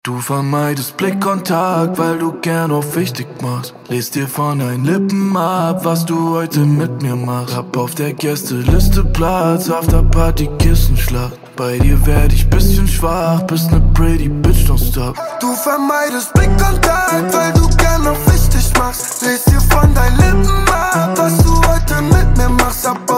Du vermeidest Blickkontakt, weil du gern auf wichtig machst. Lest dir von deinen Lippen ab, was du heute mit mir machst. Hab auf der Gästeliste Platz, Afterparty Kissenschlacht. Bei dir werd ich bisschen schwach, bist ne pretty bitch, don't stop. Du vermeidest Blickkontakt, weil du gern auf wichtig machst. Lest dir von deinen Lippen ab, was du heute mit mir machst. Hab